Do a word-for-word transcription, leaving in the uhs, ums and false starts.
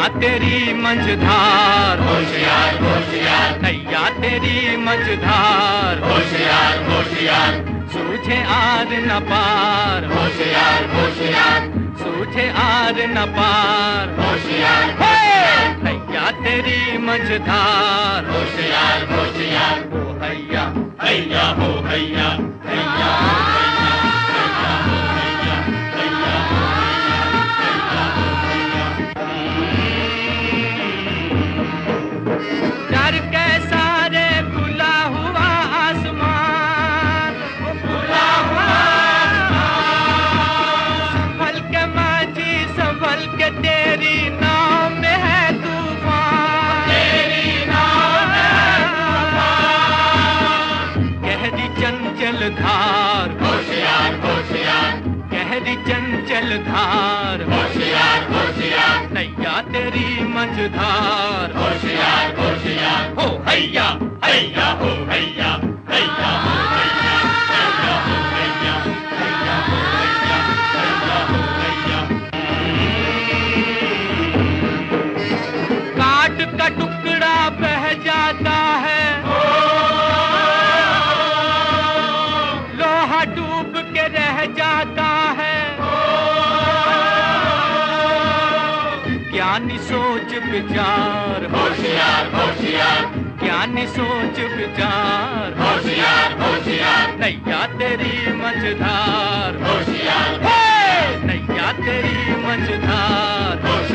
नैया तेरी मझधार, होशियार होशियार, नैया तेरी मझधार, होशियार होशियार, सूझे आर न पार, होशियार होशियार, सूझे आर न पार, होशियार नैया तेरी मझधार, होशियार होशियार, हो हैया हैया हो हैया, हैया हो हैया, हैया हो हैया, हैया हो हैया, हैया हो हैया। डर के सारे खुला हुआ आसमान, खुला हुआ संभल के माझी संभल के तेरी नाव में है तूफान, तेरी नाव में तूफान, गहरी चंचल धार, होशियार होशियार, गहरी चंचल धार, होशियार होशियार, नैया तेरी मझधार, होशियार होशियार, हो हैया हैया हो हैया, हैया हो हैया, हैया हो हैया, हैया हो हैया, हैया हो हैया। काट का टुकड़ा बह जाता है, लोहा डूब के रह जाता है, ज्ञानी सोच विचार, होशियार होशियार, ज्ञानी सोच विचार, होशियार होशियार, नैया तेरी मझधार, होशियार, नैया तेरी मझधार,